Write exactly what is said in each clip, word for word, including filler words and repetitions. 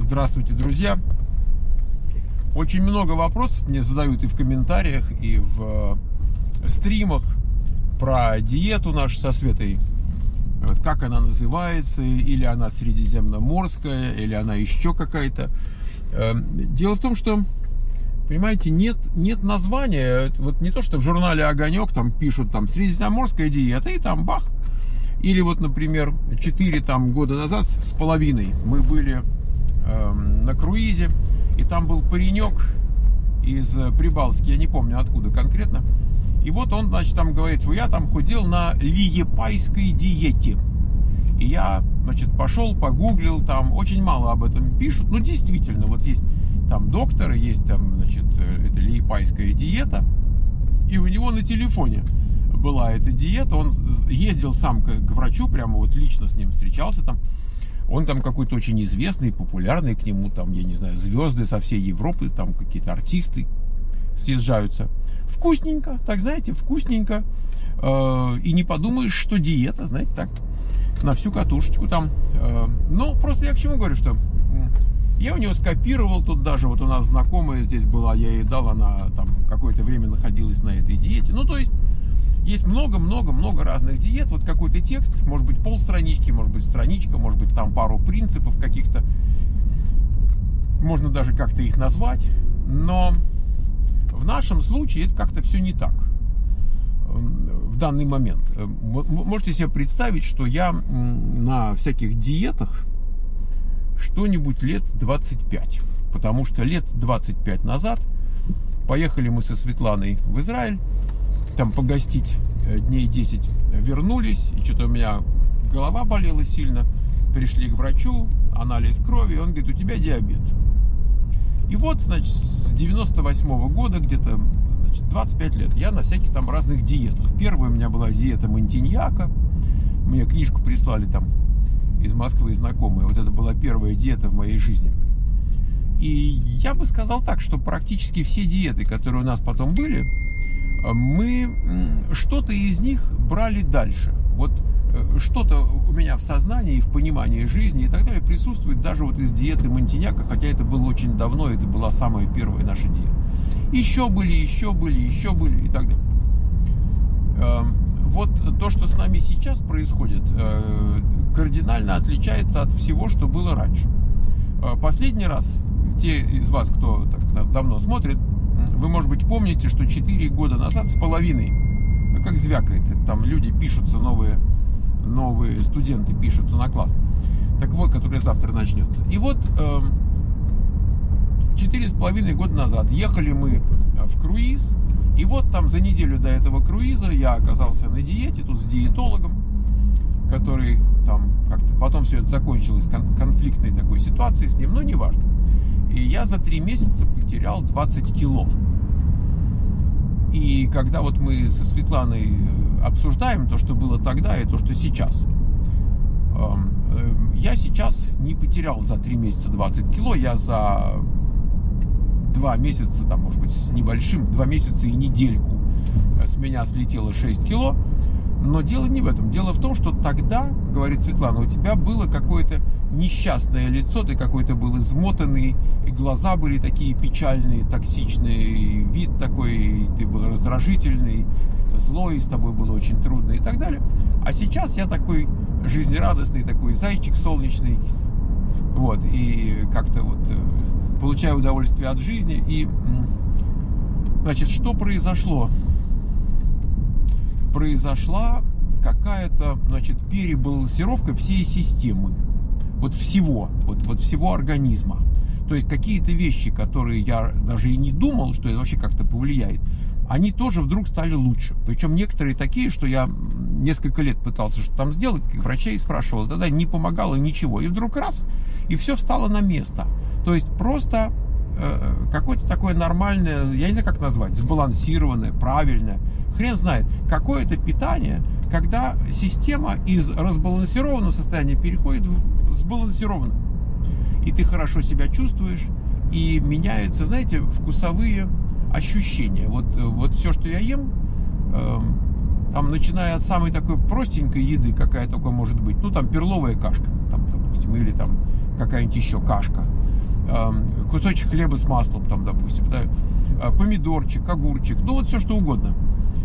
Здравствуйте, друзья! Очень много вопросов мне задают и в комментариях, и в стримах про диету нашу со Светой. Вот как она называется, или она средиземноморская, или она еще какая-то. Дело в том, что, понимаете, нет, нет названия. Вот не то, что в журнале «Огонек» там пишут там средиземноморская диета, и там бах. Или вот, например, четыре там года назад с половиной мы были э, на круизе, и там был паренек из Прибалтики, я не помню откуда конкретно. И вот он, значит, там говорит, что я там худел на лиепайской диете. И я, значит, пошел, погуглил, там очень мало об этом пишут. Ну, действительно, вот есть там докторы, есть там, значит, это лиепайская диета. И у него на телефоне была эта диета. Он ездил сам к, к врачу, прямо вот лично с ним встречался там. Он там какой-то очень известный, популярный, к нему там, я не знаю, звезды со всей Европы, там какие-то артисты съезжаются. Вкусненько, так знаете, вкусненько. Э, и не подумаешь, что диета, знаете, так, на всю катушечку там. Э, ну, просто я к чему говорю, что я у него скопировал, тут даже вот у нас знакомая здесь была, я ей дал, она там какое-то время находилась на этой диете. Ну, то есть, есть много-много-много разных диет. Вот какой-то текст, может быть, полстранички, может быть, страничка, может быть, там пару принципов каких-то. Можно даже как-то их назвать. Но в нашем случае это как-то все не так в данный момент. Можете себе представить, что я на всяких диетах что-нибудь лет двадцать пять. Потому что лет двадцать пять назад поехали мы со Светланой в Израиль, там погостить дней десять, вернулись, и что-то у меня голова болела сильно. Пришли к врачу, анализ крови, он говорит, у тебя диабет. И вот, значит, с девяносто восьмого года, где-то, значит, двадцать пять лет, я на всяких там разных диетах. Первая у меня была диета Монтиньяка. Мне книжку прислали там из Москвы знакомые. Вот это была первая диета в моей жизни. И я бы сказал так, что практически все диеты, которые у нас потом были, мы что-то из них брали дальше. Вот что-то у меня в сознании, в понимании жизни и так далее присутствует даже вот из диеты Монтиньяка, хотя это было очень давно, это была самая первая наша диета. Еще были, еще были, еще были и так далее. Вот то, что с нами сейчас происходит, кардинально отличается от всего, что было раньше. Последний раз, те из вас, кто так давно смотрит, вы, может быть, помните, что четыре года назад с половиной, ну, как звякает, там люди пишутся, новые, новые студенты пишутся на класс. Так вот, который завтра начнется. И вот четыре с половиной года назад ехали мы в круиз, и вот там за неделю до этого круиза я оказался на диете, тут с диетологом, который там как-то, потом все это закончилось конфликтной такой ситуацией с ним, но неважно. И я за три месяца потерял двадцать кило. И когда вот мы со Светланой обсуждаем то, что было тогда, и то, что сейчас, я сейчас не потерял за три месяца двадцать кило, я за два месяца, там, может быть, с небольшим, два месяца и недельку с меня слетело шесть кило. Но дело не в этом. Дело в том, что тогда, говорит Светлана, у тебя было какое-то несчастное лицо, ты какой-то был измотанный, и глаза были такие печальные, токсичные, вид такой, ты был раздражительный, злой, с тобой было очень трудно и так далее. А сейчас я такой жизнерадостный, такой зайчик солнечный, вот, и как-то вот получаю удовольствие от жизни. И, значит, что произошло? Произошла какая-то, значит, перебалансировка всей системы, вот всего, вот, вот всего организма. То есть какие-то вещи, которые я даже и не думал, что это вообще как-то повлияет, они тоже вдруг стали лучше. Причем некоторые такие, что я несколько лет пытался что-то там сделать, как врачей спрашивал, тогда не помогало ничего. И вдруг раз, и все встало на место. То есть просто э, какое-то такое нормальное, я не знаю, как назвать, сбалансированное, правильное, хрен знает, какое-то питание, когда система из разбалансированного состояния переходит в сбалансированное. И ты хорошо себя чувствуешь, и меняются, знаете, вкусовые ощущения. Вот, вот все, что я ем, э, там, начиная от самой такой простенькой еды, какая только может быть, ну, там, перловая кашка, там, допустим, или там какая-нибудь еще кашка, кусочек хлеба с маслом, там, допустим, да, помидорчик, огурчик, ну вот все что угодно.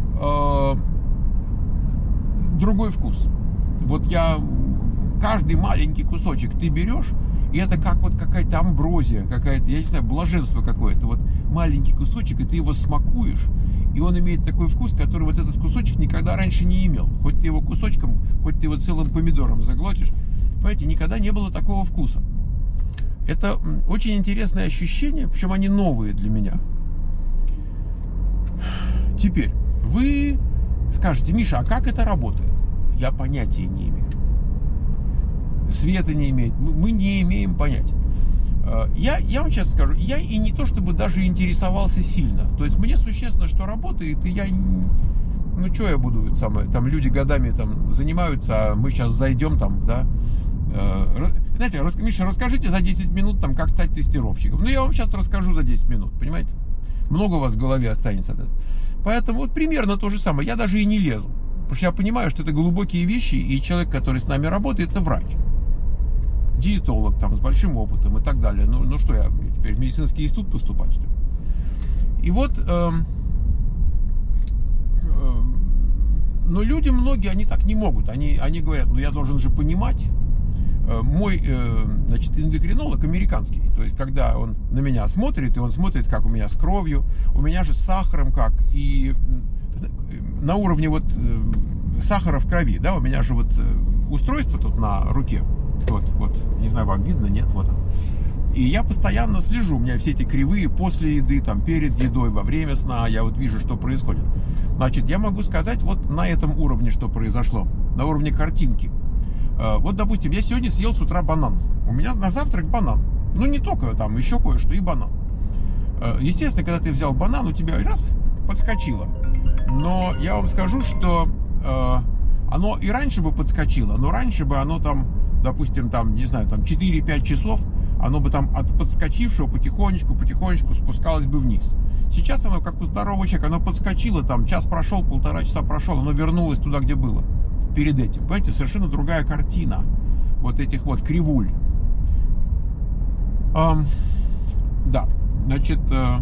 Другой вкус. Вот я каждый маленький кусочек ты берешь, и это как вот какая-то амброзия, какая-то, я не знаю, блаженство какое-то. Вот маленький кусочек, и ты его смакуешь, и он имеет такой вкус, который вот этот кусочек никогда раньше не имел. Хоть ты его кусочком, хоть ты его целым помидором заглотишь, понимаете, никогда не было такого вкуса. Это очень интересное ощущение, причем они новые для меня. Теперь, вы скажете: Миша, а как это работает? Я понятия не имею. Света не имеет. Мы не имеем понятия. Я, я вам честно скажу, я и не то чтобы даже интересовался сильно. То есть мне существенно, что работает, и я... Ну, что я буду, самое, там люди годами там занимаются, а мы сейчас зайдем там, да. Знаете, рас, Миша, расскажите за десять минут, там, как стать тестировщиком. Ну, я вам сейчас расскажу за десять минут, понимаете? Много у вас в голове останется. Да? Поэтому вот примерно то же самое. Я даже и не лезу. Потому что я понимаю, что это глубокие вещи, и человек, который с нами работает, это врач. Диетолог, там, с большим опытом и так далее. Ну, ну что, я теперь в медицинский институт поступать, что ли? И вот... Эм, эм, но люди многие, они так не могут. Они, они говорят: ну, я должен же понимать. Мой, значит, эндокринолог американский, то есть, когда он на меня смотрит, и он смотрит, как у меня с кровью, у меня же с сахаром как, и на уровне вот сахара в крови, да, у меня же вот устройство тут на руке, вот, вот, не знаю, вам видно, нет, вот. И я постоянно слежу, у меня все эти кривые после еды, там, перед едой, во время сна, я вот вижу, что происходит. Значит, я могу сказать вот на этом уровне, что произошло, на уровне картинки. Вот, допустим, я сегодня съел с утра банан. У меня на завтрак банан. Ну, не только там, еще кое-что, и банан. Естественно, когда ты взял банан, у тебя раз, подскочило. Но я вам скажу, что э, оно и раньше бы подскочило, но раньше бы оно там, допустим, там, не знаю, там четыре-пять часов, оно бы там от подскочившего потихонечку, потихонечку спускалось бы вниз. Сейчас оно, как у здорового человека, оно подскочило, там, час прошел, полтора часа прошел, оно вернулось туда, где было. Перед этим, понимаете, совершенно другая картина вот этих вот кривуль. А, да, значит,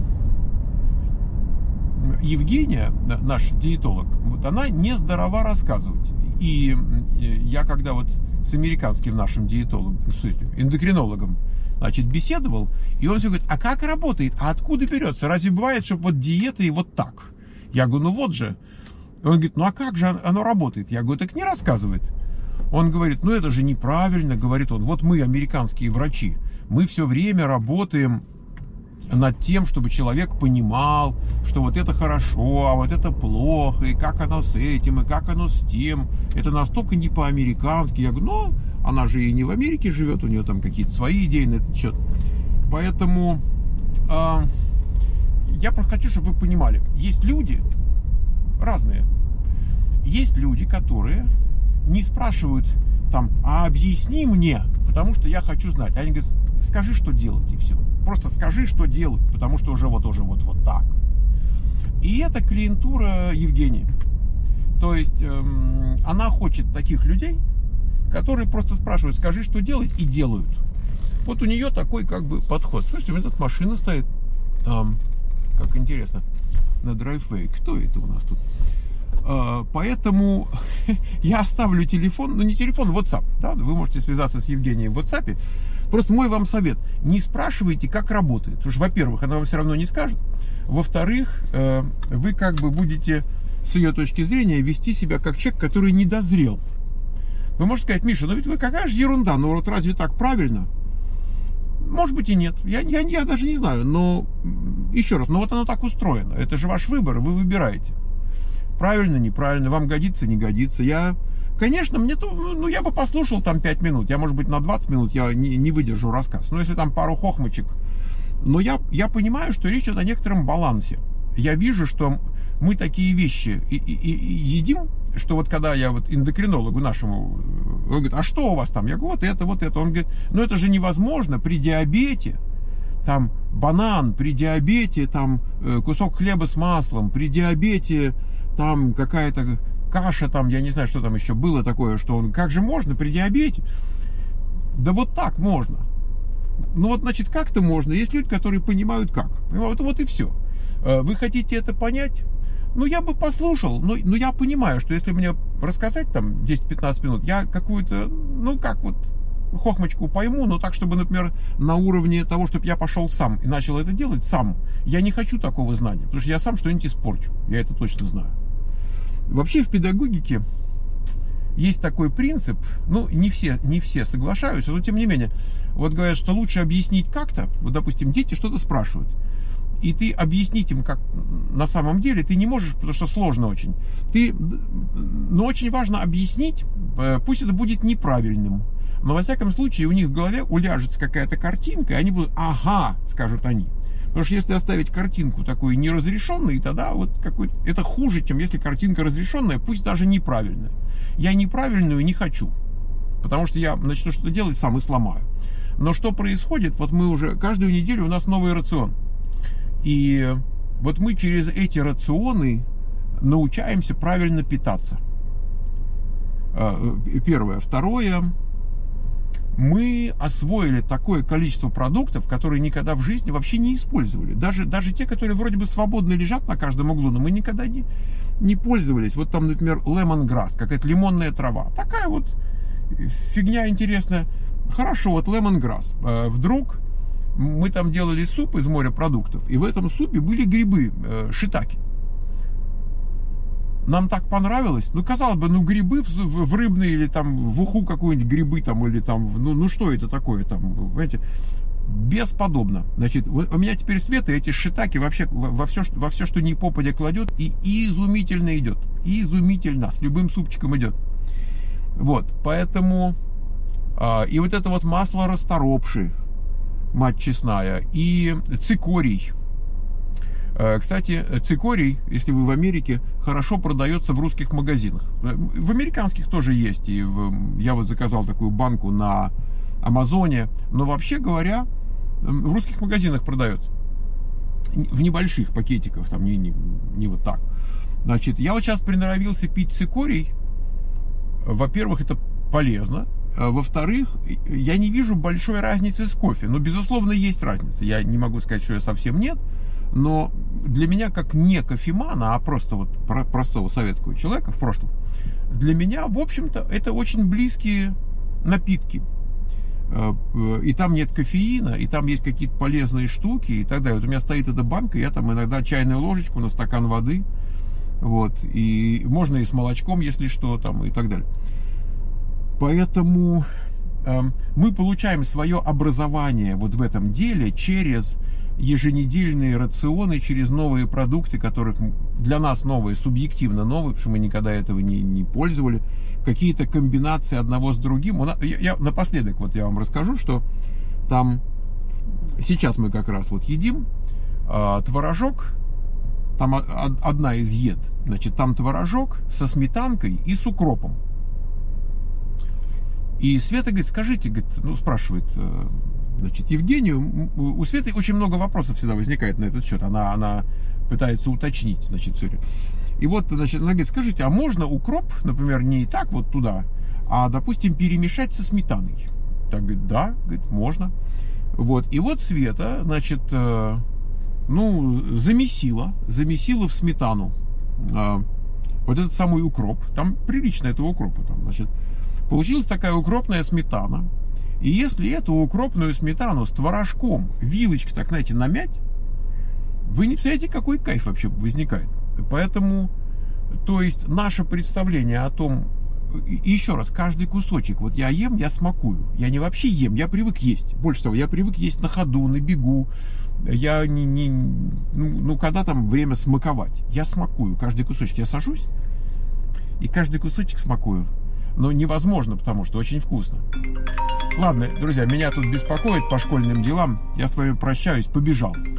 Евгения, наш диетолог, вот она не здорова рассказывать. И я когда вот с американским нашим диетологом, эндокринологом, значит, беседовал, и он все говорит: а как работает, а откуда берется, разве бывает, что вот диета и вот так? Я говорю: ну вот же. Он говорит: ну а как же оно работает? Я говорю: так не рассказывает. Он говорит: ну это же неправильно, говорит он. Вот мы, американские врачи, мы все время работаем над тем, чтобы человек понимал, что вот это хорошо, а вот это плохо, и как оно с этим, и как оно с тем. Это настолько не по-американски. Я говорю: ну, она же и не в Америке живет, у нее там какие-то свои идеи на этот счет. Поэтому э, я просто хочу, чтобы вы понимали, есть люди разные. Есть люди, которые не спрашивают там: а объясни мне, потому что я хочу знать. Они говорят: скажи, что делать, и все. Просто скажи, что делать, потому что уже вот уже вот вот так. И это клиентура Евгении. То есть эм, она хочет таких людей, которые просто спрашивают: скажи, что делать, и делают. Вот у нее такой как бы подход. Слушайте, у меня тут машина стоит. Эм, как интересно. На драйввей. Кто это у нас тут? Поэтому я оставлю телефон, ну не телефон, WhatsApp, да? Вы можете связаться с Евгенией в WhatsApp. Просто мой вам совет: не спрашивайте, как работает. Потому что, во-первых, она вам все равно не скажет. Во-вторых, вы как бы будете с ее точки зрения вести себя как человек, который не дозрел. Вы можете сказать: Миша, ну ведь вы какая же ерунда, ну вот разве так правильно? Может быть и нет, я, я, я даже не знаю, но еще раз, ну вот оно так устроено, это же ваш выбор, вы выбираете. Правильно, неправильно, вам годится, не годится. Я, конечно, мне то, ну, я бы послушал там пять минут. Я, может быть, на двадцать минут я не, не выдержу рассказ. Но если там пару хохмочек. Но я, я понимаю, что речь идет о некотором балансе. Я вижу, что мы такие вещи и, и, и едим, что вот когда я вот эндокринологу нашему, он говорит: а что у вас там? Я говорю: вот это, вот это. Он говорит: ну это же невозможно при диабете. Там банан, при диабете там кусок хлеба с маслом, при диабете там какая-то каша, там, я не знаю, что там еще было такое, что он, как же можно при диабете? Да вот так можно. ну вот, значит, как-то можно. Есть люди, которые понимают как. Вот, вот и все. Вы хотите это понять? Ну, я бы послушал, но, но я понимаю, что если мне рассказать там десять-пятнадцать минут, я какую-то, ну, как вот, хохмочку пойму, но так, чтобы, например, на уровне того, чтобы я пошел сам и начал это делать сам. Я не хочу такого знания, потому что я сам что-нибудь испорчу. Я это точно знаю. Вообще в педагогике есть такой принцип, ну, не все, не все соглашаются, но тем не менее, вот говорят, что лучше объяснить как-то, вот, допустим, дети что-то спрашивают, и ты объяснить им, как на самом деле, ты не можешь, потому что сложно очень. Ты, но очень важно объяснить, пусть это будет неправильным, но во всяком случае у них в голове уляжется какая-то картинка, и они будут, ага, скажут они. Потому что если оставить картинку такой неразрешенной, тогда вот какой это хуже, чем если картинка разрешенная, пусть даже неправильная. Я неправильную не хочу, потому что я начну что-то делать сам и сломаю. Но что происходит? Вот мы уже каждую неделю у нас новый рацион. И вот мы через эти рационы научаемся правильно питаться. Первое. Второе. Мы освоили такое количество продуктов, которые никогда в жизни вообще не использовали. Даже, даже те, которые вроде бы свободно лежат на каждом углу, но мы никогда не, не пользовались. Вот там, например, lemongrass, какая-то лимонная трава. Такая вот фигня интересная. Хорошо, вот lemongrass. Вдруг мы там делали суп из морепродуктов, и в этом супе были грибы, шитаки. Нам так понравилось. Ну, казалось бы, ну, грибы в, в, в рыбные или там в уху какой-нибудь грибы там, или там, ну, ну что это такое там, понимаете? Бесподобно. Значит, у меня теперь Света эти шитаки вообще во все, во все, что не попадя кладет, и изумительно идет. Изумительно. С любым супчиком идет. Вот, поэтому, а, и вот это вот масло расторопши, мать честная, и цикорий. Кстати, цикорий, если вы в Америке, хорошо продается в русских магазинах. В американских тоже есть. И в, я вот заказал такую банку на Амазоне. Но вообще говоря, в русских магазинах продается. В небольших пакетиках, там не, не, не вот так. Значит, я вот сейчас приноровился пить цикорий. Во-первых, это полезно. Во-вторых, я не вижу большой разницы с кофе. Но, безусловно, есть разница. Я не могу сказать, что ее совсем нет. Но для меня, как не кофемана, а просто вот простого советского человека в прошлом, для меня, в общем-то, это очень близкие напитки. И там нет кофеина, и там есть какие-то полезные штуки и так далее. Вот у меня стоит эта банка, я там иногда чайную ложечку на стакан воды. Вот. И можно и с молочком, если что, там, и так далее. Поэтому э, мы получаем свое образование вот в этом деле через еженедельные рационы, через новые продукты, которых для нас новые, субъективно новые, потому что мы никогда этого не, не пользовали, какие-то комбинации одного с другим. Я, я, напоследок вот я вам расскажу, что там сейчас мы как раз вот едим э, творожок, там одна из ед, значит, там творожок со сметанкой и с укропом. И Света говорит, скажите, говорит, ну спрашивает, значит, Евгению, у Светы очень много вопросов всегда возникает на этот счет, она, она пытается уточнить, значит, все. И вот, значит, она говорит, скажите, а можно укроп, например, не так вот туда, а, допустим, перемешать со сметаной? Так, говорит, да, говорит, можно. Вот, и вот Света, значит, э, ну, замесила, замесила в сметану э, вот этот самый укроп, там прилично этого укропа, там, значит, получилась такая укропная сметана. И если эту укропную сметану с творожком вилочкой, так, знаете, намять, вы не представляете, какой кайф вообще возникает. Поэтому, то есть, наше представление о том, и еще раз, каждый кусочек, вот я ем, я смакую. Я не вообще ем, я привык есть. Больше того, я привык есть на ходу, на бегу. Я не, не ну, ну, когда там время смаковать, я смакую каждый кусочек. Я сажусь и каждый кусочек смакую. Но невозможно, потому что очень вкусно. Ладно, друзья, меня тут беспокоит по школьным делам. Я с вами прощаюсь, побежал.